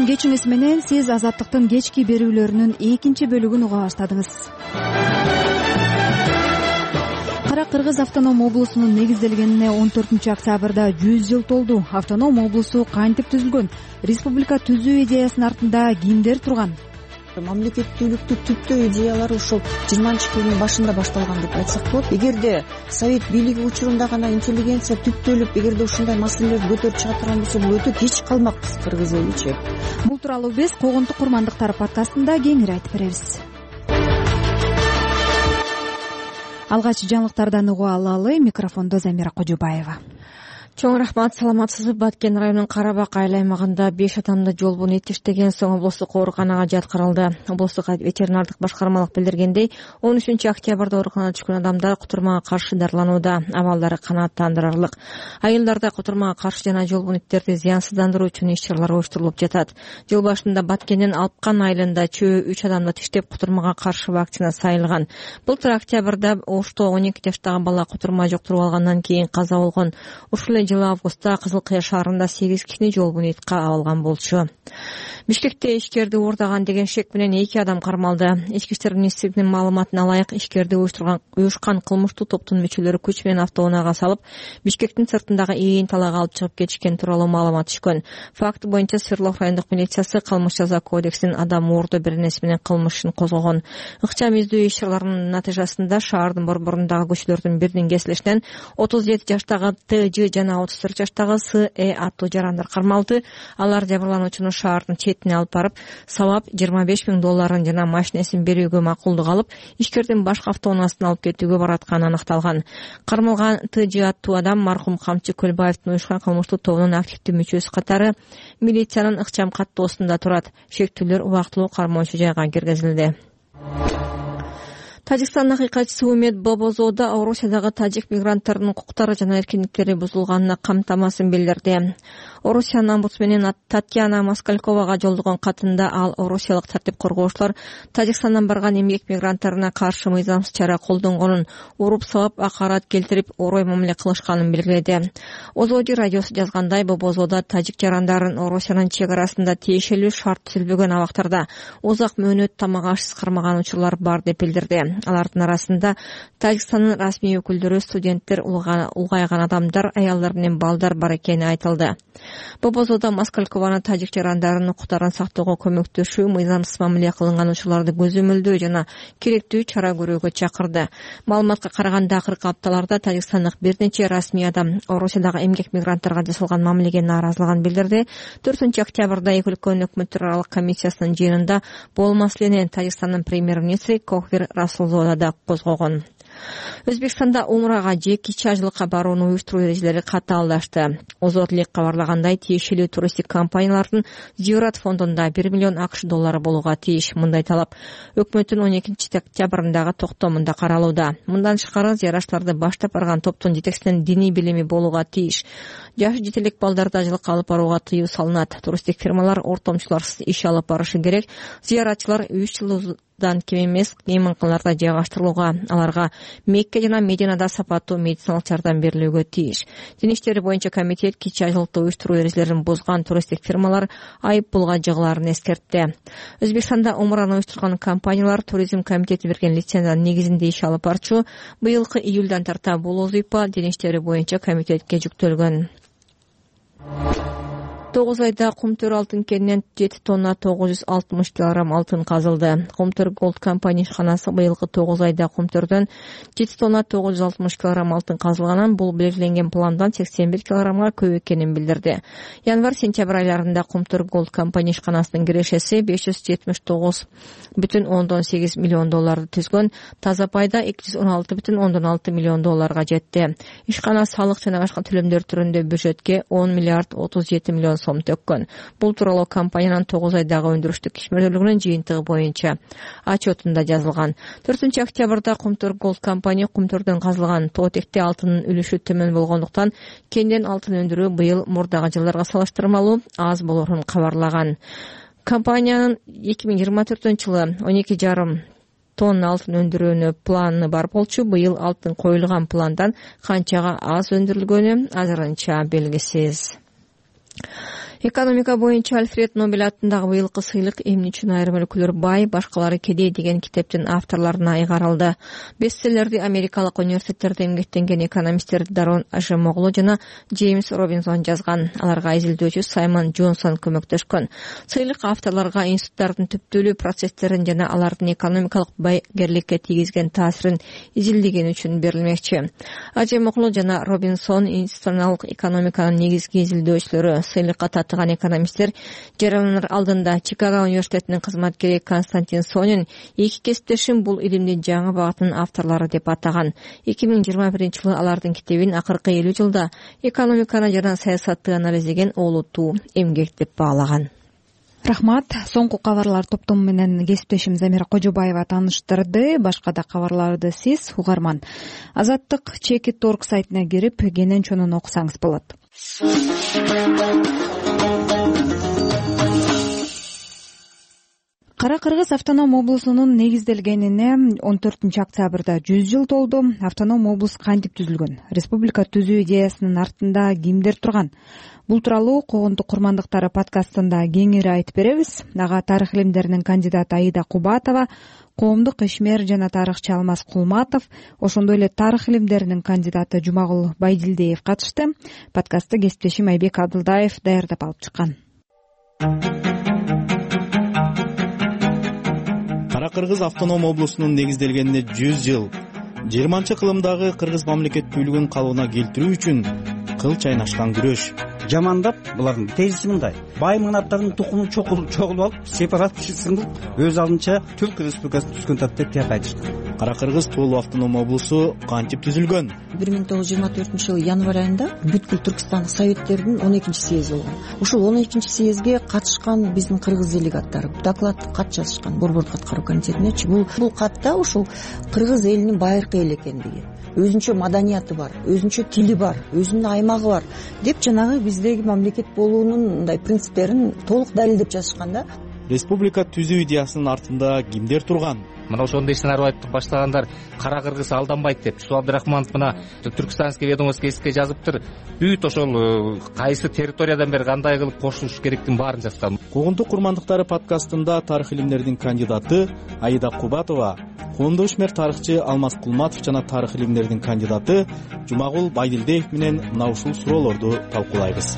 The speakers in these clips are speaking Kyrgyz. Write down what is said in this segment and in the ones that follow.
кечиңиз менен сиз Азаттыктын кечки берүүлөрүнүн экинчи бөлүгүн уга баштадыңыз. Кара Кыргыз автоном облусунун негизделгенине 14 октябрда 100 жыл толду. Автоном облусу кантип түзүлгөн? Республика түзүү идеясынын артында кимдер турган? Мамлекеттүүлүктү түптөө идеялары ушул 20-жылдын башында башталган деп айтсак болот. Эгерде совет бийлиги учурунда гана интеллигенция түптөлүп, эгерде ушундай маселелерди көтөрүп чыга турган болсо, бул өтө кеч калмакпыз кыргыз эличи. Бул тууралуу биз Когонтук курмандыктар подкастында кеңири айтып беребиз. Алгач жаңылыктардан угуп алалы. Микрофондо Замира Кожубаева. Чоң рахмат, саламатсызбы? Баткен районунун Карабак айыл аймагында 5 адамды жол буюу этиштеген соң облустук ооруканага жаткырылды. Облустук ветеринардык башкармалык билдиргендей, 13 октябрда ооруканага түшкөн адамдар кутурмага каршы дарыланууда. Абалдары канааттандырарлык. Айылдарда кутурмага каршы жана жол буюу иттерди зыянсыздандыруу үчүн иш-чаралар оюштурулуп жатат. Жыл башында Баткендин Алпкан айылында чөө 3 адамды тиштеп кутурмага каршы вакцина сайылган. Былтыр октябрда Ошто 12 жаштагы бала кутурма жоктуруп алгандан кийин каза болгон. Ушул жылы августта Кызыл Кыя шаарында 8 кишини жол буюу итка алган болчу. Бишкекте ишкерди уурдаган деген шек менен 2 адам кармалды. Ички иштер министрлигинин маалыматына ылайык, ишкерди уюшкан кылмыштуу топтун мүчөлөрү күч менен автоунаага салып, Бишкектин сыртындагы ийин талаага алып чыгып кетишкен тууралуу маалымат түшкөн. Факт боюнча Свердлов райондук милициясы кылмыш жаза кодексинин адам уурдоо беренеси менен кылмыш ишин козгогон. Ыкчам издөө иш-чараларынын натыйжасында шаардын борборундагы көчөлөрдүн биринин кесилишинен 37 жаштагы ТЖ жана 34 жаштагы СЭ аттуу жарандар кармалды. Алар жабырлануучуну шаардын четине алып барып, сабап $25,000 жана машинесин берүүгө макулдук алып, ишкердин башка автоунаасына алып кетүүгө баратканы аныкталган. Кармалган ТЖ аттуу адам мархум Камчы Көлбаевдин уюшкан кылмыштуу тобунун активдүү мүчөсү катары милициянын ыкчам каттоосунда турат. Шектүүлөр убактылуу кармоочу жайга киргизилди. Тажикстан акыйкатчысы Умет Бобозоодо Орусиядагы тажик мигранттарынын укуктары жана эркиндиктери бузулганына камтамасын билдирди. Орусиянын омбудсмени Татьяна Москальковага жолдогон катында ал орусиялык тартип коргоочулар Тажикстандан барган эмгек мигранттарына каршы мыйзамсыз чара колдонгонун, уруп сабап акарат келтирип, орой мамиле кылышканын белгиледи. Озоди радиосу жазгандай, Бобозоодо тажик жарандарын Орусиянын чек арасында тиешелүү шарт түзүлбөгөн абактарда узак мөөнөт тамак ашсыз кармаган учурлар бар деп билдирди. Алардын арасында Тажикстандын расмий өкүлдөрү, студенттер, улгайган адамдар, аялдар менен балдар бар экени айтылды. Бобозоодо Москалькованы тажик жарандарынын укуктарын сактоого көмөктөшүү, мыйзамсыз мамиле кылынган учурларды көзөмөлдөө жана керектүү чара көрүүгө чакырды. Маалыматка караганда, акыркы апталарда тажикстандык бир нече расмий адам Орусиядагы эмгек мигранттарга жасалган мамилеге нааразылыгын билдирди. 4 октябрда эки өлкөнүн өкмөттөр аралык комиссиясынын жыйынында бул маселени Тажикстандын премьер-министри Кохвир Расулзода да козгогон. Өзбекстанда умрага же кичи ажылыкка барууну уюштуруу эрежелери катаалдашты. Озодлик кабарлагандай, тиешелүү туристтик компаниялардын Зиёрат фондунда $1 миллион ақш болууга тийиш. Мындай талап өкмөттүн 12 октябрындагы токтомунда каралууда. Мындан тышкары, зыяратчыларды баштап барган топтун жетекчисинин диний билими болууга тийиш. Жашы жетелик балдарды ажылыкка алып барууга тыюу салынат. Туристтик фирмалар ортомчуларсыз иш алып барышы керек. Зыяратчылар 3 жылдан кем эмес мейманканаларда жайгаштырылууга, аларга Мекке жана Мединада сапаттуу медициналык жардам берилүүгө тийиш. Дин иштери боюнча комитет кичи ажылыкты уюштуруу эрежелерин бузган туристтик фирмалар айып пулга жыгылаарын эскертти. Өзбекстанда умраны уюштурган компаниялар туризм комитети берген лицензиянын негизинде иш алып барчу. Быйылкы июлдан тарта бул вазыйфа дин иштери боюнча комитетке жүктөлгөн. 9 айда Кумтөр алтын кенинен 7 тонна 960 килограмм алтын казылды. Кумтөр Голд компания ишканасы быйылкы 9 айда Кумтөрдөн 7 тонна 960 килограмм алтын казылганын, бул белгиленген пландан 81 килограммга көп экенин билдирди. Январь-сентябрь айларында Кумтөр Голд компания ишканасынын кирешеси $579,8 миллион түзгөн, таза пайда $216,6 миллион жетти. Ишкана салык жана башка төлөмдөр түрүндө бюджетке $10 миллиард 37 миллион сом төккөн. Бул тууралуу компаниянын 9 айдагы өндүрүштүк ишмердүүлүгүнүн жыйынтыгы боюнча отчетунда жазылган. 4 октябрда Кумтөр Голд компания Кумтөрдөн казылган тоотекте алтындын үлүшү төмөн болгондуктан кенден алтын өндүрүү быйыл мурдагы жылдарга салыштырмалуу аз болорун кабарлаган. Компаниянын 2024-жылы 12,5 тонна алтын өндүрүүнү планы бар болчу. Быйыл алтын коюлган пландан канчага аз өндүрүлгөнү азырынча белгисиз. Экономика боюнча Альфред Нобель атындагы быйылкы сыйлык эмне үчүн айрым өлкөлөр бай, башкалары кедей деген китептин авторлоруна айгарылды. Бестселлерди америкалык университеттерде эмгектенген экономисттер Дарон Ашемоглу жана Джеймс Робинсон жазган. Аларга изилдөөчү Саймон Джонсон көмөктөшкөн. Сыйлык авторлорго институттардын түптөлүү процесстерин жана алардын экономикалык байгерликке тийгизген таасирин изилдеген үчүн берилмекчи. Ашемоглу жана Робинсон институционалдык экономиканын негизги изилдөөчүлөрү. Сыйлыкка татыган экономисттер жарандар алдында Чикаго университетинин кызматкери Константин Сонин эки кесиптешим бул илимдин жаңы багытынын авторлору деп атаган. 2021-жылы алардын китебин акыркы 50 жылда экономиканы жана саясатты анализдеген олуттуу эмгек деп баалаган. Рахмат. Соңку кабарлар топтому менен кесиптешим Замира Кожобаева тааныштырды. Башка да кабарларды сиз угарман Азаттык Чеки.org сайтына кирип кенен чонун окусаңыз болот. Кара Кыргыз автоном облусунун негизделгенине 14-октябрда 100 жыл толду. Автоном облус кантип түзүлгөн? Республика түзүү идеясынын артында кимдер турган? Бул тууралуу Когондук курмандыктары подкастында кеңири айтып беребиз. Ага тарых илимдеринин кандидаты Аида Кубатова, коомдук ишмер жана тарыхчы Алмаз Кулматов, ошондой эле тарых илимдеринин кандидаты Жумагул Байдилдиев катышты. Подкастты кесиптешим Айбек Абдылдаев даярдап алып чыккан. Кара Кыргыз автоном облусунун негизделгенине 100 жыл. 20-кылымдагы кыргыз мамлекеттүүлүгүн калыбына келтирүү үчүн кыл чайнашкан күрөш. Жамандап булардын тезиси мындай: бай мынаптардын тукумун чогулуп алып, сепаратчысындып, өз алдынча Түрк Республикасын түзгөн тапты деп айтышты. Кара Кыргыз тоолуу автоном облусу кантип түзүлгөн? 1924-жылы январь айында бүткүл Түркстандык советтердин 12-съези болгон. Ушул 12-съезге катышкан биздин кыргыз делегаттары докладдык кат жазышкан Борбордук аткаруу комитетинечи. Бул катта ушул кыргыз элинин байыркы эл экендиги, өзүнчө маданияты бар, өзүнчө тили бар, өзүнүн аймагы бар деп жанагы биздеги мамлекет болуунун мындай принциптерин толук далилдеп жазышкан да. Республика түзүү идеясынын артында кимдер турган? Мына ошондой сценарий айтып баштагандар Кара Кыргыз алданбайт деп. Чусул Абдрахманов мына Түркстанский ведомостько эске жазыптыр. Бүт ошол кайсы территориядан бери кандай кылып кошулуш керектин баарын жазган. Когондук курмандыктары подкастында тарых илимдеринин кандидаты Аида Кубатова, коомдук ишмер тарыхчы Алмаз Кулматов жана тарых илимдеринин кандидаты Жумагул Байдилдиев менен мына ушул суроолорду талкуулайбыз.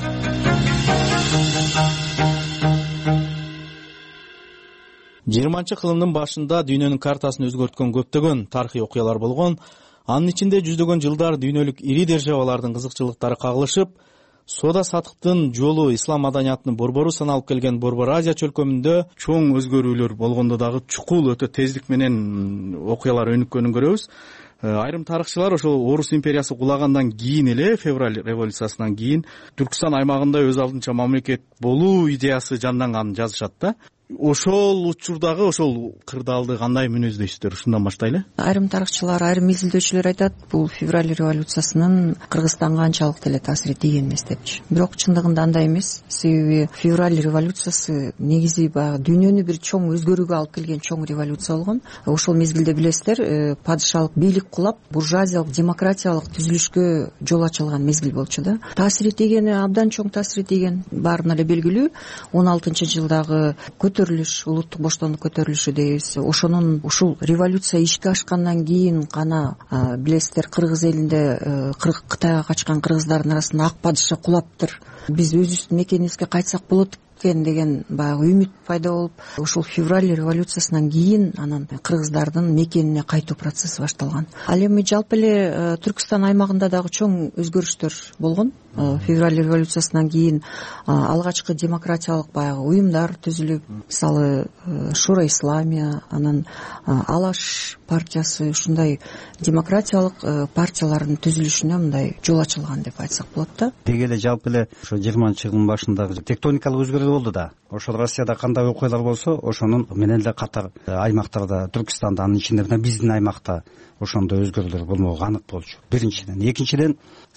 20-кылымдын башында дүйнөнүн картасын өзгөрткөн көптөгөн тарыхый окуялар болгон. Анын ичинде жүздөгөн жылдар дүйнөлүк ири державалардын кызыкчылыктары кагылышып, соода сатыктын жолу ислам маданиятынын борбору саналып келген Борбор Азия чөлкөмүндө чоң өзгөрүүлөр болгондо дагы чукул өтө тездик менен окуялар өнүккөнүн көрөбүз. Айрым тарыхчылар ошол Орус империясы кулагандан кийин эле, февраль революциясынан кийин Түркстан аймагында өз алдынча мамлекет болуу идеясы жанданганын жазышат да. Ошол учурдагы ошол кырдаалды кандай мүнөздөйсүздөр? Ушундан баштайлы. Айрым тарыхчылар, айрым изилдөөчүлөр айтат, бул февраль революциясынын Кыргызстанга анчалык деле таасир тийген эмес депчи. Бирок чындыгында андай эмес. Себеби февраль революциясы негизи баягы дүйнөнү бир чоң өзгөрүүгө алып келген чоң революция болгон. Ошол мезгилде билесиздер, падышалык бийлик кулап, буржуазиялык, демократиялык түзүлүшкө жол ачылган мезгил болчу да. Таасири тийгени абдан чоң таасири тийген, баарына эле белгилүү. 16-жылдагы улуттук боштондук көтөрүлүшү дейбиз. Ошонун ушул революция ишке ашкандан кийин гана билесиздер, кыргыз элинде Кытайга качкан кыргыздардын арасында ак падыша кулаптыр. Биз өзүбүздүн мекенибизге кайтсак болот деген баягы үмүт пайда болуп, ушул февраль революциясынан кийин анан кыргыздардын мекенине кайтуу процесси башталган. Ал эми жалпы эле Түркстан аймагында дагы чоң өзгөрүштөр болгон. Февраль революциясынан кийин алгачкы демократиялык баягы уюмдар түзүлүп, мисалы Шура Исламия, анан Алаш партиясы, ушундай демократиялык партиялардын түзүлүшүнө мындай жол ачылган деп айтсак болот да. Деги эле жалпы эле ошо 20-жылдын башындагы тектоникалык өзгөрүү болду да. Ошол Россияда кандай окуялар болсо, ошонун менен эле катар аймактарда, Түркстанда, анын ичинде мына биздин аймакта ошондой өзгөрүүлөр болмогу анык болчу. Биринчиден, экинчиден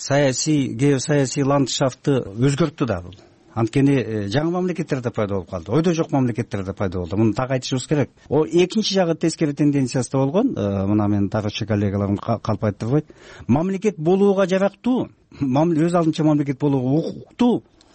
геосаясий ландшафтты өзгөрттү да бул. Анткени жаңы мамлекеттерде пайда болуп калды, ойдо жок мамлекеттерде пайда болду. Муну так айтышыбыз керек. Экинчи жагы тескери тенденциясы болгон. Мына мен тарыхчы коллегаларым калп айтып койт. Мамлекет болууга жарактуу, өз алдынча мамлекет болууга укуктуу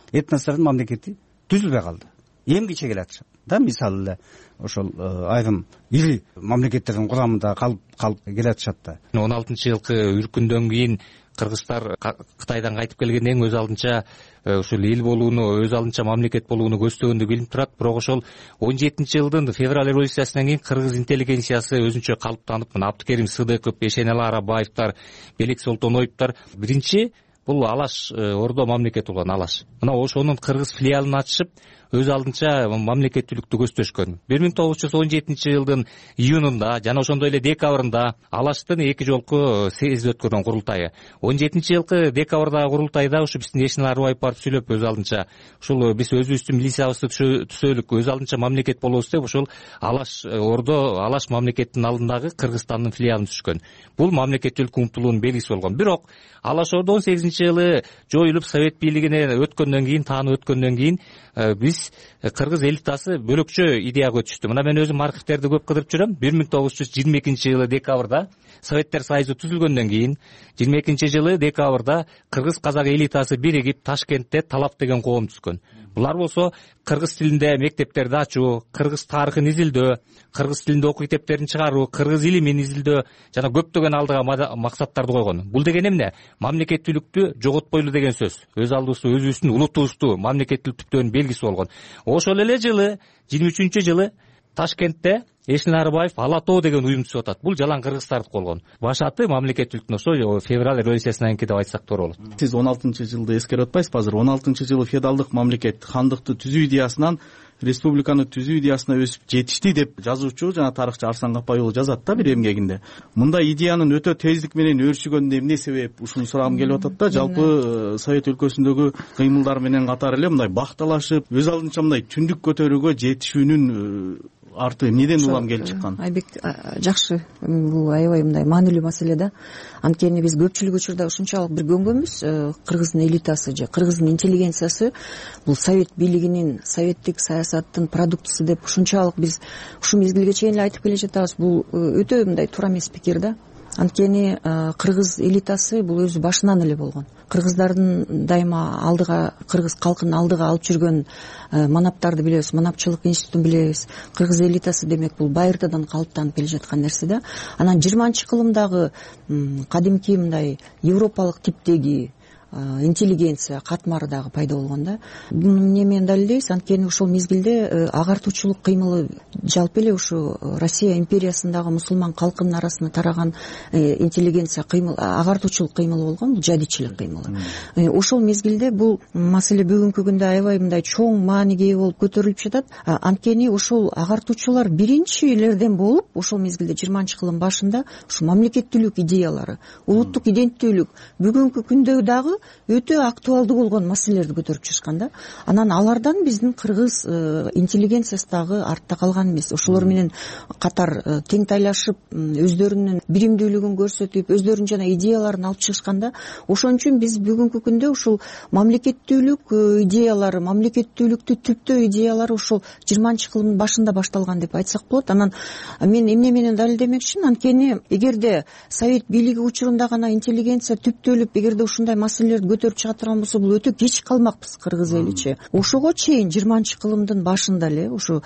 этностордун мамлекети түзүлбөй калды. Эмгиче келе атышат да, мисалы эле ошол айрым ири мамлекеттердин курамында калып келе атышат да. 16-жылкы үркүндөн кийин кыргыздар Кытайдан кайтып келгенден өз алдынча ушул эл болууну, өз алдынча мамлекет болууну көздөгөндү билип турат. Бирок ошол 17-жылдын февраль революциясынан кийин кыргыз интеллигенциясы өзүнчө калыптанып, мына Абдыкерим Сыдыков, Эшенали Арабаевдер, Белек Солтоноевдер биринчи бул Алаш Ордо мамлекет болгон Алаш. Мына ошонун кыргыз филиалын ачышып, өз алдынча мамлекеттүүлүктү көздөшкөн. 1917-жылдын июнунда жана ошондой эле декабрында Алаштын 2 жолку съезди өткөргөн курултайы. 17-жылкы декабрдагы курултайда ушу биздин Эшенали Арабаев барып сүйлөп, өз алдынча ушул биз өзүбүздүн милициябызды түзөлүк, өз алдынча мамлекет болобуз деп ушул Алаш Ордо, Алаш мамлекеттин алдындагы Кыргызстандын филиалын түзүшкөн. Бул мамлекеттүүлүк умтулуунун белгиси болгон. Бирок Алаш Ордо 18-жылы жоюлуп совет бийлигине өткөндөн кийин, таанып өткөндөн кийин биз кыргыз элитасы бөлөкчө идеяга өтүштү. Мына мен өзүм архивтерди көп кыдырып жүрөм. 1922-жылы декабрда Советтер Союзу түзүлгөндөн кийин 22-жылы декабрда кыргыз казак элитасы биригип Ташкентте Талап деген коом түзгөн. Булар болсо кыргыз тилинде мектептерди ачуу, кыргыз тарыхын изилдөө, кыргыз тилинде окуу китептерин чыгаруу, кыргыз илимин изилдөө жана көптөгөн алдыга максаттарды койгон. Бул деген эмне? Мамлекеттүүлүктү жоготпойлу деген сөз. Өз алдыбызды, өзүбүздүн улутубузду мамлекеттүүлүк түптөөнүн белгиси болгон. Ошол эле жылы 23-жылы Ташкентте Эшенали Арабаев Ала тоо деген уюм түзүп атат. Бул жалаң кыргыздардыкы болгон. Баш аты мамлекеттүүлүктүн ошо февраль революциясынан кийин деп айтсак туура болот. Сиз 16-жылды эскерип атпайсызбы? Азыр 16-жылы феодалдык мамлекет хандыкты түзүү идеясынан республиканы түзүү идеясына өсүп жетишти деп жазуучу жана тарыхчы Арслан Капай уулу жазат да бир эмгегинде. Мындай идеянын өтө тездик менен өршүгөнүнө эмне себеп? Ушуну сурагым келип атат да. Жалпы Совет өлкөсүндөгү кыймылдар менен катар эле мындай бакталашып, өз алдынча мындай түндүк көтөрүүгө жетишүүнүн арты эмнеден улам келип чыккан? Айбек жакшы, бул аябай мындай маанилүү маселе да. Анткени биз көпчүлүк учурда ушунчалык бир көнгөнбүз, кыргыздын элитасы же кыргыздын интеллигенциясы бул совет бийлигинин, советтик саясаттын продуктусу деп ушунчалык биз ушул мезгилге чейин эле айтып келе жатабыз. Бул өтө мындай туура эмес пикир да. Анткени кыргыз элитасы бул өзү башынан эле болгон. Кыргыздардын дайыма алдыга, кыргыз калкын алдыга алып жүргөн манаптарды билебиз, манапчылык институтун билебиз. Кыргыз элитасы демек бул байыртадан калыптанып келе жаткан нерсе да. Анан 20-кылымдагы кадимки мындай европалык типтеги интеллигенция катмары дагы пайда болгон да. Буну эмне менен далилдейбиз? Анткени ошол мезгилде агартуучулук кыймылы жалпы эле ушу Россия империясындагы мусулман калкынын арасына тараган интеллигенция кыймыл, агартуучулук кыймылы болгон, жадичилик кыймылы. Ошол мезгилде бул маселе бүгүнкү күндө аябай мындай чоң мааниге ээ болуп көтөрүлүп жатат. Анткени ошол агартуучулар биринчилерден болуп, ошол мезгилде 20-кылым башында ушу мамлекеттүүлүк идеялары, улуттук иденттүүлүк бүгүнкү күндө дагы өтө актуалдуу болгон маселелерди көтөрүп чыгышкан да. Анан алардан биздин кыргыз интеллигенциясы дагы артта калган эмес. Ошолор менен катар тең тайлашып, өздөрүнүн биримдүүлүгүн көрсөтүп, өздөрүнүн жана идеяларын алып чыгышкан да. Ошон үчүн биз бүгүнкү күндө ушул мамлекеттүүлүк идеялары, мамлекеттүүлүктү түптөө идеялары ушул 20-кылымдын башында башталган деп айтсак болот. Анан мен эмне менен далилдемекчимин? Анткени эгерде совет бийлиги учурунда гана интеллигенция түптөлүп, эгерде ушундай маселелерди көтөрүп чыга турган болсо, бул өтө кеч калмакпыз кыргыз эличи. Ошого чейин 20-кылымдын башында эле, ушу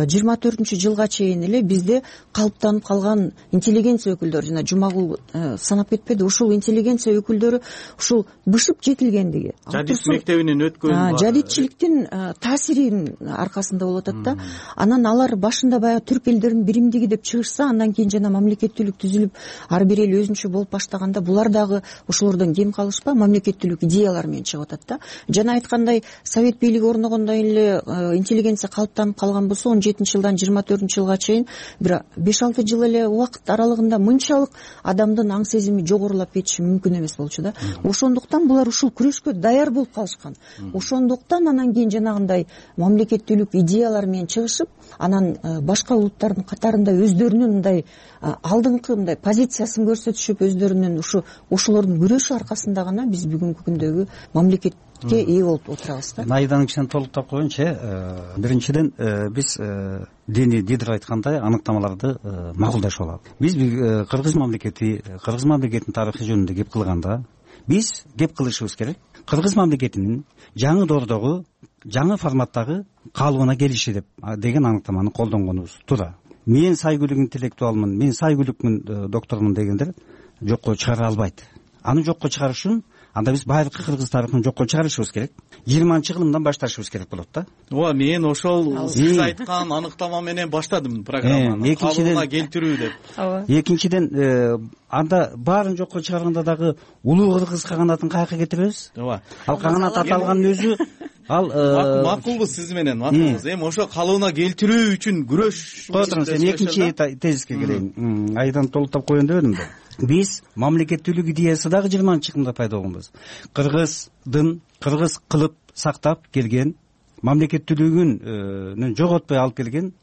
24-жылга чейин эле бизде калыптанып калган интеллигенция өкүлдөрү, жана Жумагул санап кетпеди, ушул интеллигенция өкүлдөрү ушул бышып жетилгендиги, жадит мектебинен өткөн, жадитчиликтин таасиринин аркасында болуп атат да. Анан алар башында баягы түрк элдеринин биримдиги деп чыгышса, андан кийин жана мамлекеттүүлүк түзүлүп, ар бир эл өзүнчө болуп баштаганда, булар дагы ошолордон кем калышпа мамлекеттүүлүк идеялар менен чыгып атат да. Жана айткандай, совет бийлиги орногондон эле интеллигенция калыптанып калган болсо, 17-жылдан 24-жылга чейин бир 5-6 жыл эле убакыт аралыгында мынчалык адамдын аң сезими жогорулап кетиши мүмкүн эмес болчу да. Ошондуктан булар ушул күрөшкө даяр болуп калышкан. Ошондуктан анан кийин жанагындай мамлекеттүүлүк идеялар менен чыгышып, анан башка улуттардын катарында өздөрүнүн мындай алдыңкы мындай позициясын көрсөтүшүп, өздөрүнүн ошолордун күрөшү аркасында гана биз бүгүнкү күндөгү мамлекетке ээ болуп отурабыз да. Айдан кичине толуктап коеюнчу. Биринчиден биз Дени Дидер айткандай аныктамаларды макулдашып алалы. Биз кыргыз мамлекетинин тарыхы жөнүндө кеп кылганда биз кеп кылышыбыз керек. Кыргыз мамлекетинин жаңы доордогу, жаңы форматтагы калыбына келиши деген аныктаманы колдонгонубуз туура. Мен сайгүлүк интеллектуалмын, мен сайгүлүкмүн, доктормун дегендер жокко чыгара албайт. Аны жокко чыгарыш үчүн анда биз байыркы кыргыз тарыхын жокко чыгарышыбыз керек. 20-кылымдан башташыбыз керек болот да. Ооба, мен ошол сиз айткан аныктама менен баштадым программаны. Калыбына келтирүү деп. Экинчиден, анда баарын жокко чыгарганда дагы улуу кыргыз каганатын каяка кетиребиз? Ооба. Ал каганат аталганын өзү макулбуз сиз менен, макулбуз. Эми ошо калыбына келтирүү үчүн күрөш. Коотуруңуз, эми экинчи тезиске келейин. Айдан толуктап коеюн дебедим да. Биз мамлекеттүүлүк идеясы дагы 20-кылымда пайда болгонбуз. Кыргыз кылып сактап келген, мамлекеттүүлүгүн жоготпой алып келген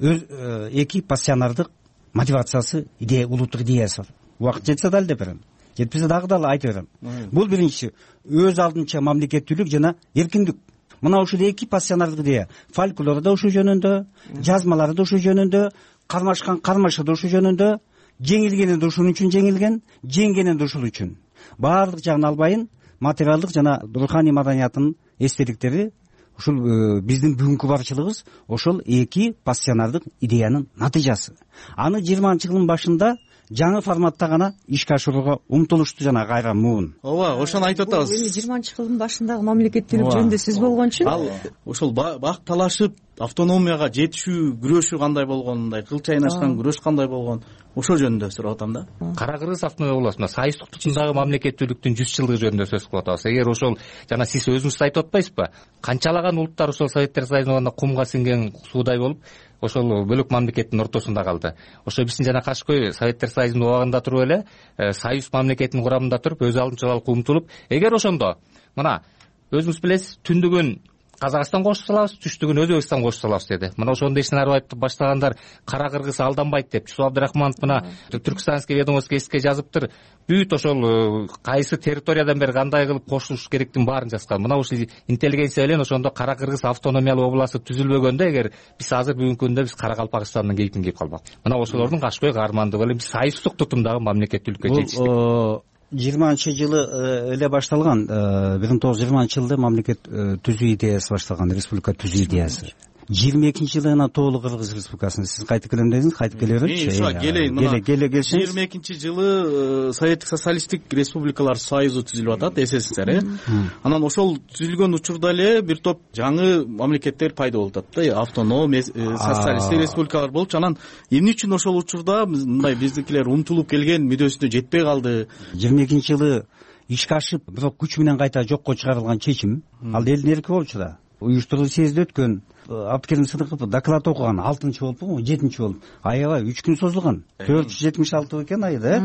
эки пассионардык мотивациясы, идея, улуттук идеясы бар. Убакыт жетсе дал деп берем. Жетпесе дагы айтып берем. Бул биринчи өз алдынча мамлекеттүүлүк жана эркиндик. Мына ушул эки пассионардык идея. Фольклор да ушул жөнүндө, жазмалары да ушул жөнүндө, кармашкан кармашы да ушул жөнүндө, жеңилгени да ушун үчүн жеңилген, жеңгени да ушул үчүн. Баардык жагын албайын, материалдык жана руханий маданиятынын эстеликтери ушул биздин бүгүнкү барчылыгыбыз ошол эки пассионардык идеянын натыйжасы. Аны 20-кылымдын башында жаңы форматта гана ишке ашырууга умтулушту жана кайра муун. Ооба, ошону айтып атабыз. Эми 20-кылымдын башындагы мамлекеттүүлүк жөнүндө сөз болгончу. Ал ошол бак талашып автономияга жетишүү күрөшү кандай болгон, мындай кыл чайнашкан күрөш кандай болгон, ошол жөнүндө сурап атам да. Кара Кыргыз автономия областында союздук тутумдагы мамлекеттүүлүктүн 100 жылдыгы жөнүндө сөз кылып атабыз. Эгер ошол жана сиз өзүңүз айтып атпайсызбы? Канчалаган улуттар ошол Советтер Союзуна барганда кумга сиңген суудай болуп, ошол бөлөк мамлекеттин ортосунда калды. Ошо биздин жана Кашкой Советтер Союзунун убагында туруп эле союз мамлекетинин курамында туруп, өз алдынчалык умтулуп, эгер ошондо мына өзүңүз билесиз, түндүгүн Казакстан кошуп салабыз, түштүгүн Өзбекстан кошуп салабыз деди. Мына ошондой ишин айтып баштагандар Кара Кыргыз алданбайт деп, Жусуп Абдрахманов мына Түркстанский ведомоский эске жазыптыр. Бүт ошол кайсы территориядан бери кандай кылып кошулуш керектин баарын жазган. Мына ушул интеллигенция менен ошондо Кара Кыргыз автономиялуу областы түзүлбөгөндө, эгер биз азыр бүгүнкү күндө биз Каракалпакстандын кейпин кийип калбак. Мына ошолордун Кашкой каармандыгы эле биз союздук тутумдагы мамлекеттүүлүккө жетиштик. 20-жылы эле башталган, 1920-жылда мамлекет түзүү идеясы башталган, республика түзүү идеясы. 22-жылы толук Кыргыз республикасын сиз кайтып келем дедиңиз, кайтып келе берчи. Келесиңиз. 22-жылы Советтик социалисттик республикалар союзу түзүлүп атат, СССР. Анан ошол түзүлгөн учурда эле бир топ жаңы мамлекеттер пайда болуп атат да, автоном социалисттик республикалар болчу. Анан эмне үчүн ошол учурда мындай биздикилер умтулуп келген мүдөсүнө жетпей калды? 22-жылы ишке ашып, бирок күч менен кайта жокко чыгарылган чечим, ал элдин эрки болчу да. Уюштуруу съезде өткөн, Абдыкерим Сыдыков доклад окуган, 6-чы болуппу, 7-чи болуп. Аябай 3 күн созулган. 476 экен ай да.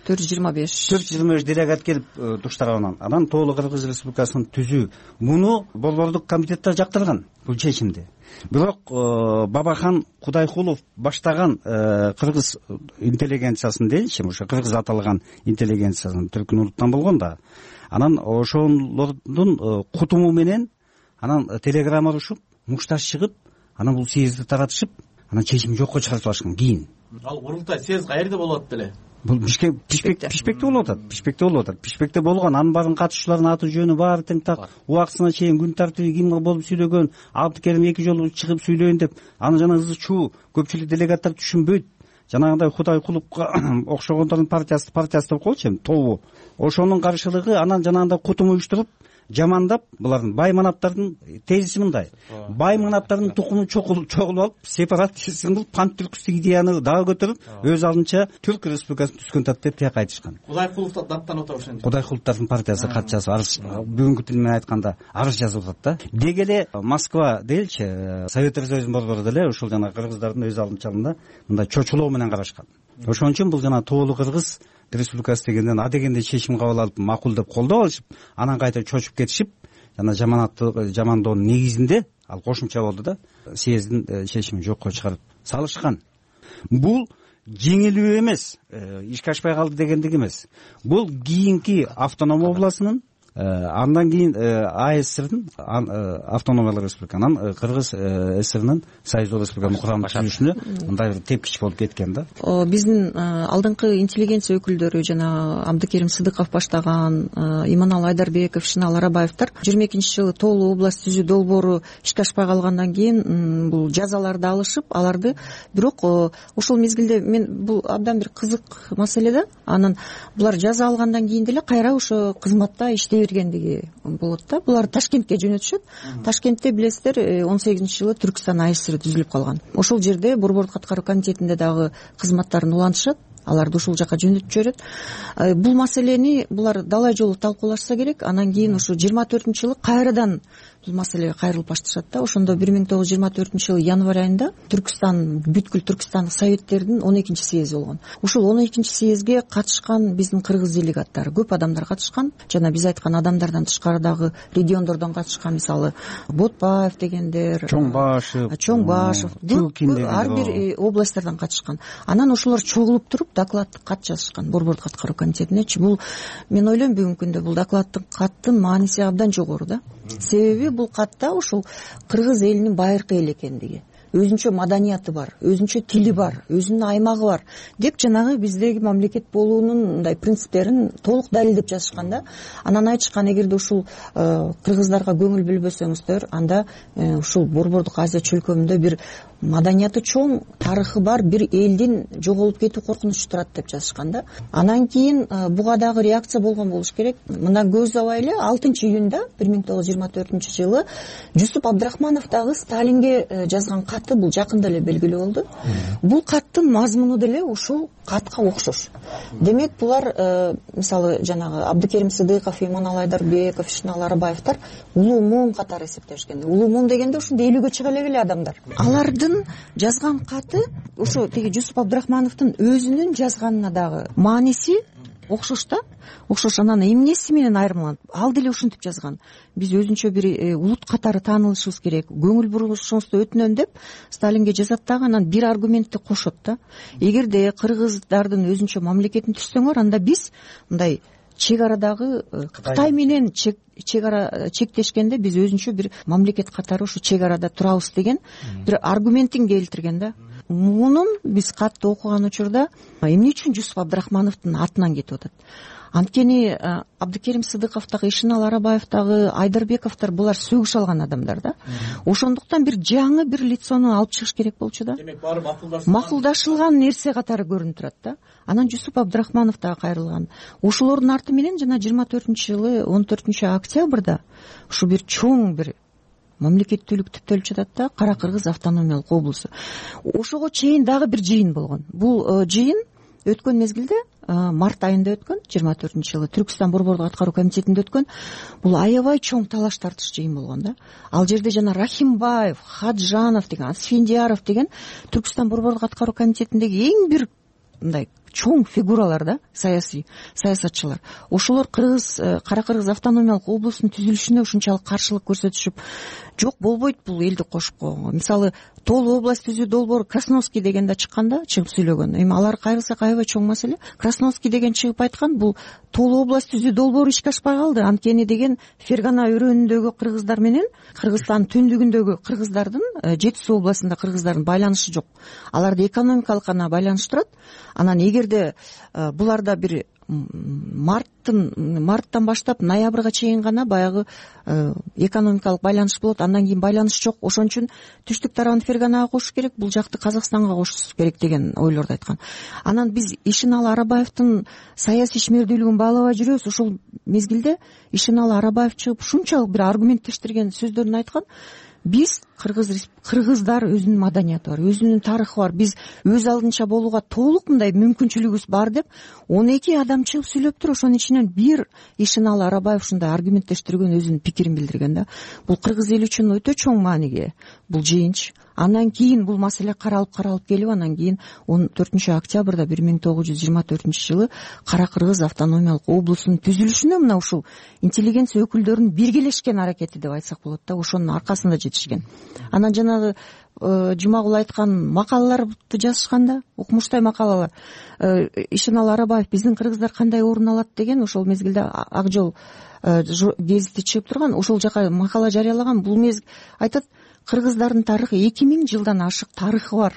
425 делегат келип туштарганан. Анан толук Кыргыз республикасын түзүү. Муну Борбордук комитеттер жактырган бул чечимди. Бирок Бабахан Кудайкулов баштаган кыргыз интеллигенциясын дейинчи, ошо кыргыз аталган интеллигенциясын түркүн улуттан болгон да. Анан ошолордун кутуму менен анан телеграмма урушуп, мушташ чыгып, анан бул съезди таратышып, анан чечим жокко чыгарып салышкан кийин. Ал курултай съезд каерде болуп атты эле? Бул Бишкекте болуп атат. Бишкекте болгон, анын баарын катышуулардын аты жөнү баары тең так, убактысына чейин күн тартиби ким болуп сүйлөгөн, Абдыкерим 2 жолу чыгып сүйлөйүн деп, аны жана ызы чуу көпчүлүк делегаттар түшүнбөйт. Жанагындай Кудайкуловго окшогондордун партиясы деп коечу эми, тобу. Ошонун каршылыгы, анан жанагындай кутум уюштуруп, жамандап, булардын бай манаптардын тезиси мындай. Бай манаптардын тукуму чогулуп алып, сепаратизм, пантүркүстүк идеяны дагы көтөрүп, өз алдынча Түрк республикасын түзгөн тат деп тияк айтышкан. Кудайкуловду даттанып атат ошондо. Кудайкуловдун партиясы кат жазып, арыз, бүгүнкү тил менен айтканда арыз жазып атат да. Деги эле Москва дейчи, Советтер Союзунун борбору деле ошол жана кыргыздардын өз алдынчалыгында мындай чочулоо менен карашкан. Ошон үчүн бул жана толук Кыргыз республикасы дегенден дегенде чечим кабыл алып, макул деп колдоп алышып, анан кайта чочуп кетишип, жана жамандоонун негизинде ал кошумча болду да, съездин чечимин жокко чыгарып салышкан. Бул жеңилүү эмес, ишке ашпай калды дегендик эмес. Бул кийинки автоном областынын Андан кийин АСРдин автономиялык республика, анан Кыргыз ССРнин Союздук республиканын курамын түзүлүшүнө мындай бир тепкич болуп кеткен да. Биздин алдыңкы интеллигенция өкүлдөрү жана Абдыкерим Сыдыков баштаган, Иманалы Айдарбеков, Ишеналы Арабаевдер 22-жылы Тоолуу область түзүү долбоору ишке ашпай калгандан кийин бул жазаларды алышып, аларды бирок ошол мезгилде мен бул абдан бир кызык маселе да. Анан булар жаза алгандан кийин деле кайра ошо кызматта иштей бергендиги болот да. Булар Ташкентке жөнөтүшөт. Ташкентте билесиздер 18-жылы Түркстан АСР түзүлүп калган. Ошол жерде Борбордук аткаруу комитетинде дагы кызматтарын улантышат. Аларды ушул жака жөнөтүп жиберет. Бул маселени булар далай жолу талкуулашса керек. Анан кийин ушу 24-жылы кайрадан бул маселеге кайрылып башташат да. Ошондо 1924-жылы январь айында Түркстан, бүткүл Түркстандык советтердин 12-съези болгон. Ушул 12-съезге катышкан биздин кыргыз делегаттары көп адамдар катышкан. Жана биз айткан адамдардан тышкары дагы региондордон катышкан, мисалы Ботпаев дегендер, Чоңбашев, ар бир областтардан катышкан. Анан ошолор чогулуп туруп докладдык кат жазышкан Борбордук аткаруу комитетинечи. Бул мен ойлойм бүгүнкү күндө бул докладдык каттын мааниси абдан жогору да. Себеби бул катта ушул кыргыз элинин байыркы эл экендиги, өзүнчө маданияты бар, өзүнчө тили бар, өзүнүн аймагы бар деп жанагы биздеги мамлекет болуунун мындай принциптерин толук далилдеп жазышкан да. Анан айтышкан, эгерде ушул кыргыздарга көңүл бөлбөсөңүздөр, анда ушул Борбордук Азия чөлкөмүндө бир маданияты чоң, тарыхы бар бир элдин жоголуп кетүү коркунучу турат деп жазышкан да. Анан кийин буга дагы реакция болгон болуш керек. Мына көз абайлы 6-июнда 1924-жылы Жусуп Абдрахманов дагы Сталинге жазган каты бул жакында эле белгилүү болду. Бул каттын мазмуну деле ушул катка окшош. Демек булар мисалы жанагы Абдыкерим Сыдыков, Иманалы Айдарбеков, Ишеналы Арабаевдер улуу моң катары эсептешкен. Улуу моң дегенде ушундай 50-ге чыга эле адамдар. Алардын жазган каты ошо тиги Жусуп Абдрахмановдун өзүнүн жазганына дагы мааниси окшош да. Окшош. Анан эмнеси менен айырмаланат? Ал деле ушинтип жазган. Биз өзүнчө бир улут катары таанылышыбыз керек, көңүл бурушуңузду өтүнөм деп Сталинге жазат дагы. Анан бир аргументти кошот да. Эгерде кыргыздардын өзүнчө мамлекетин түзсөңөр, анда биз мындай чек арадагы Кытай менен чек ара чектешкенде биз өзүнчө бир мамлекет катары ушу чек арада турабыз деген бир аргументин келтирген да. Мунун биз катты окуган учурда эмне үчүн Жусуп Абдрахмановдун атынан кетип атат? Анткени Абдыкерим Сыдыков дагы, Ишеналы Арабаев дагы, Айдарбековдор булар сөгүш алган адамдар да. Ошондуктан бир жаңы бир лицону алып чыгыш керек болчу да. Демек баары макулдашылган нерсе катары көрүнүп турат да. Анан Жусуп Абдрахманов дагы кайрылган. Ошолордун арты менен жана 24-жылы 14-октябрда ушу бир чоң бир мамлекеттүүлүк түптөлүп жатат да, Кара Кыргыз автономиялык облусу. Ошого чейин дагы бир жыйын болгон. Бул жыйын өткөн мезгилде март айында өткөн, 24-жылы Түркстан Борбордук аткаруу комитетинде өткөн. Бул аябай чоң талаш тартыш жыйын болгон да. Ал жерде жана Рахимбаев, Хаджанов деген, Асфендияров деген Түркстан Борбордук аткаруу комитетиндеги эң бир мындай чоң фигуралар да, саясатчылар. Ошолор Кара Кыргыз автономиялык облустун түзүлүшүнө ушунчалык каршылык көрсөтүшүп, жок болбойт бул элди кошуп койгонго. Мисалы Тоолуу область түзүү долбоору Красновский дегенде чыкканда чыгып сүйлөгөн. Эми алар кайрылсак аябай чоң маселе. Красновский деген чыгып айткан, бул Тоолуу область түзүү долбоору ишке ашпай калды. Анткени деген Фергана өрөөнүндөгү кыргыздар менен Кыргызстан түндүгүндөгү кыргыздардын, Жети Суу областында кыргыздардын байланышы жок. Аларды экономикалык гана байланыштырат. Анан эгерде буларда бир марттан баштап ноябрга чейин гана баягы экономикалык байланыш болот, андан кийин байланыш жок. Ошон үчүн түштүк тарабын Ферганага кошуш керек, бул жакты Казакстанга кошуш керек деген ойлорду айткан. Анан биз Ишеналы Арабаевдин саясий ишмердүүлүгүн баалабай жүрөбүз. Ошол мезгилде Ишеналы Арабаев чыгып ушунчалык бир аргументтештирген сөздөрүн айткан. Биз кыргыздар өзүнүн маданияты бар, өзүнүн тарыхы бар. Биз өз алдынча болууга толук мындай мүмкүнчүлүгүбүз бар деп 12 адам чыгып сүйлөптүр. Ошонун ичинен бир Ишеналы Арабаев ушундай аргументтештирген, өзүнүн пикирин билдирген да. Бул кыргыз эли үчүн өтө чоң мааниге бул жыйынч. Андан кийин бул маселе каралып келип, анан кийин 14-октябрда 1924-жылы Кара Кыргыз автономиялык облустунун түзүлүшүнө мына ушул интеллигенция өкүлдөрүнүн биргелешкен аракети деп айтсак болот да, ошонун аркасында жетишкен. Анан жанагы Жумагул айткан макалаларды жазышкан да, укмуштай макалалар. Ишенал Арабаев биздин кыргыздар кандай орун алат деген ошол мезгилде Ак жол гезити чыгып турган, ошол жака макала жарыялаган. Бул мезгил айтат, кыргыздардын тарыхы 2000 жылдан ашык тарыхы бар.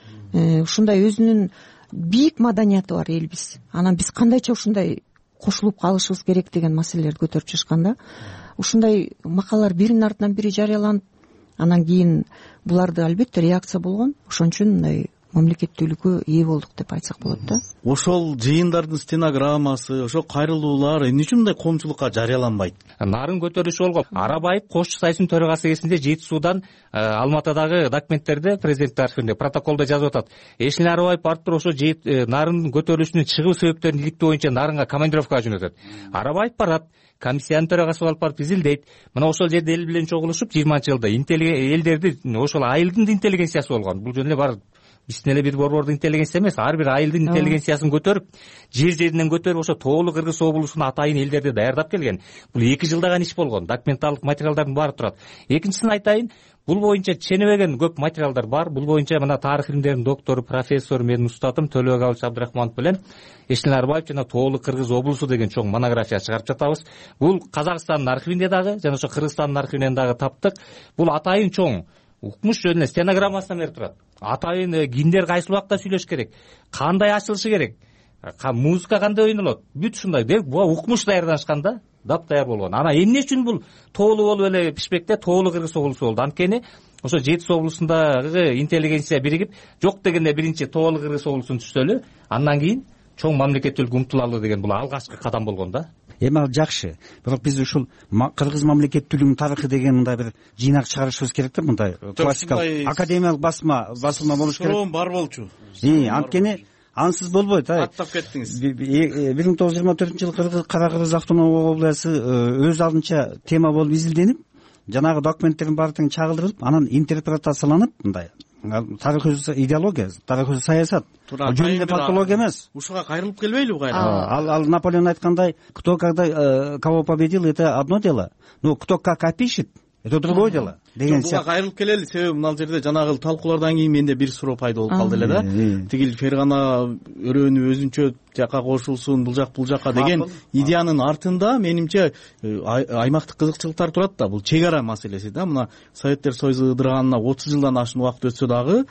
Ушундай өзүнүн бийик маданияты бар элбиз. Анан биз кандайча ушундай кошулуп калышыбыз керек деген маселелерди көтөрүп чыгышкан да. Ушундай макалалар биринин артынан бири жарыяланып, анан кийин буларда албетте реакция болгон. Ошон үчүн мындай мамлекеттүүлүккө ээ болдук деп айтсак болот да. Ошол жыйындардын стенограммасы, ошол кайрылуулар эмне үчүн мындай коомчулукка жарыяланбайт? Нарын көтөрүшү болгон. Арабаев кошчу союзунун төрагасы кезинде Жети суудан Алматыдагы документтерде президенттин архивинде протоколдо жазып атат. Эшенали Арабаев барып туруп ошо нарын көтөрүлүшүнүн чыгуу себептерин иликтөө боюнча Нарынга командировкага жөнөтөт. Арабаев барат, комиссиянын төрагасы болуп барып изилдейт. Мына ошол жерде эл менен чогулушуп 20-жылда элдерди ошол айылдын интеллигенциясы болгон. Бул жөн эле бар биздин эле бир борбордун интеллигенция эмес, ар бир айылдын интеллигенциясын көтөрүп, жер-жеринен көтөрүп ошо Тоолу Кыргыз облусунун атайын элдерди даярдап келген. Бул 2 жылдаган иш болгон. Документалдык материалдардын баары турат. Экинчисин айтайын, бул боюнча ченебеген көп материалдар бар. Бул боюнча мына тарых илимдеринин доктору, профессор, менин устатым Төлөбек Абылович Абдрахманов менен Эшенали Арбаев жана Тоолу Кыргыз облусу деген чоң монография чыгарып жатабыз. Бул Казакстандын архивинде дагы жана ошо Кыргызстандын архивинен дагы таптык. Бул атайын чоң укмуш жөнүнө стенограммасынан берип турат. Атайын кимдер кайсы убакта сүйлөш керек, кандай ачылышы керек, музыка кандай ойнолот, бүт ушундай деп укмуш даярданышкан да, даяр болгон. Анан эмне үчүн бул Тоолу болуп эле пишпекте Тоолу Кыргыз облусу болду? Анткени ошо Жети суу облусундагы интеллигенция биригип, жок дегенде биринчи Тоолу Кыргыз облусун түзсөлү, андан кийин чоң мамлекеттүүлүккө умтулалы деген бул алгачкы кадам болгон да. Эми ал жакшы, бирок биз ушул кыргыз мамлекеттүүлүгүнүн тарыхы деген мындай бир жыйнак чыгарышыбыз керек да, мындай классикалык академиялык басылма болуш керек. Суроом бар болчу. Анткени ансыз болбойт. Аттап кеттиңиз. 1924-жылы Кара Кыргыз автономия областы өз алдынча тема болуп изилденип, жанагы документтердин баардыгы чагылдырылып, анан интерпретацияланып, мындай тарых өзү идеология, тарых өзү саясат. Жөн эле фактология эмес. Ушуга кайрылып келбейлиби кайра? Ал Наполеон айткандай, кто когда кого победил, это одно дело, но кто как опишет, это другое дело деген буга кайрылып келели. Себеби мына жерде жанагы талкуулардан кийин менде бир суроо пайда болуп калды эле да. Тигил Фергана өрөөнү өзүнчө жака кошулсун, бул жакка деген идеянын артында менимче аймактык кызыкчылыктар турат да. Бул чек ара маселеси да. Мына Советтер Союзу ыдырганына 30 жылдан ашык убакыт өтсө дагы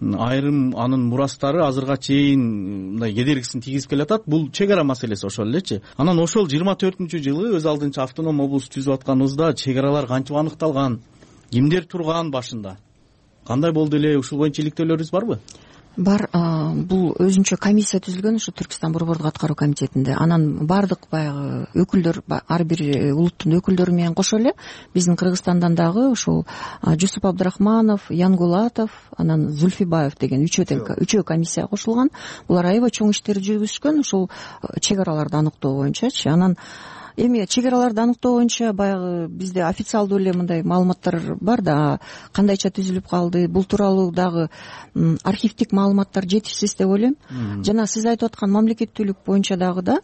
айрым анын мурастары азырга чейин мындай кедергисин тийгизип келатат. Бул чек ара маселеси ошол элечи. Анан ошол 24-жылы өз алдынча автоном облус түзүп атканыбызда чек аралар кантип аныкталган, кимдер турган башында, кандай болду эле, ушул боюнча иликтөөлөрүбүз барбы? Бар. Бул өзүнчө комиссия түзүлгөн ушу Түркстан борбордук аткаруу комитетинде. Анан бардык баягы өкүлдөр, ар бир улуттун өкүлдөрү менен кошо эле биздин Кыргызстандан дагы ушул Жусуп Абдрахманов, Янгулатов, анан Зульфибаев деген үчөө комиссия кошулган. Булар аябай чоң иштерди жүргүзүшкөн ушул чек араларды аныктоо боюнчачы. Анан эми чек араларды аныктоо боюнча баягы бизде официалдуу эле мындай маалыматтар бар да, кандайча түзүлүп калды, бул тууралуу дагы архивдик маалыматтар жетишсиз деп ойлойм. Жана сиз айтып аткан мамлекеттүүлүк боюнча дагы да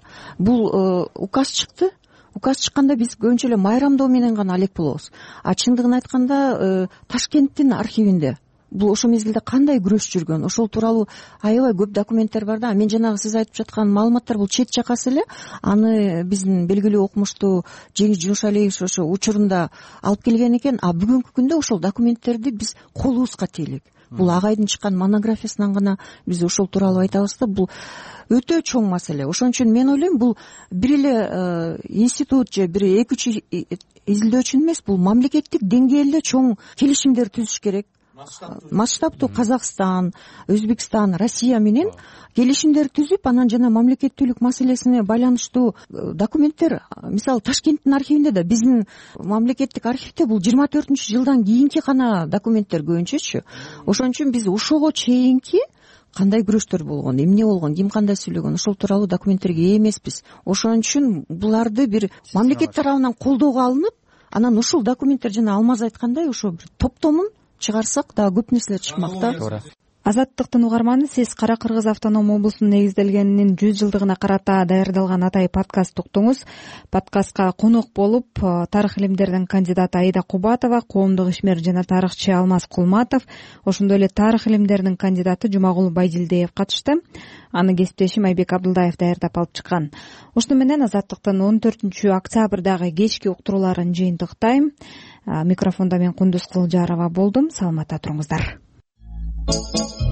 бул указ чыкты. Указ чыкканда биз көбүнчө эле майрамдоо менен гана алек болобуз. Чындыгын айтканда Ташкенттин архивинде бул ошол мезгилде кандай күрөш жүргөн, ошол тууралуу аябай көп документтер бар да. Мен жанагы сиз айтып жаткан маалыматтар бул чет жакасы эле. Аны биздин белгилүү окумуштуу Жеңиш Жумшалиев ошо учурунда алып келген экен. Бүгүнкү күндө ошол документтерди биз колубузга тейлик. Бул агайдын чыккан монографиясынан гана биз ошол тууралуу айтабыз да. Бул өтө чоң маселе. Ошон үчүн мен ойлойм, бул бир эле институт же бир 2-3 изилдөөчү эмес, бул мамлекеттик деңгээлде чоң келишимдер түзүш керек. Масштабтуу Казакстан, Өзбекстан, Россия менен келишимдер түзүп, анан жана мамлекеттүүлүк маселесине байланыштуу документтер, мисалы Ташкенттин архивинде да, биздин мамлекеттик архивде бул 24-жылдан кийинки гана документтер көбүнчөчү. Ошон үчүн биз ошого чейинки кандай күрөштөр болгон, эмне болгон, ким кандай сүйлөгөн, ошол тууралуу документтерге ээ эмеспиз. Ошон үчүн буларды бир мамлекет тарабынан колдоого алынып, анан ушул документтер жана Алмаз айткандай ошо бир топтомун чыгарсак дагы көп нерселер чыкмак да. Азаттыктын угарманы, сиз Кара Кыргыз автоном облусунун негизделгенинин 100 жылдыгына карата даярдалган Атай подкаст уктуңуз. Подкастка конок болуп тарых илимдеринин кандидаты Аида Кубатова, коомдук ишмер жана тарыхчы Алмаз Кулматов, ошондой эле тарых илимдеринин кандидаты Жумагул Байдилдиев катышты. Аны кесиптешим Айбек Абдулдаев даярдап алып чыккан. Ошону менен Азаттыктын 14-октябрдагы кечки уктурууларын жыйынтыктайм. Микрофондо мен Кундуз Кылжарова болдум. Саламатта туруңуздар.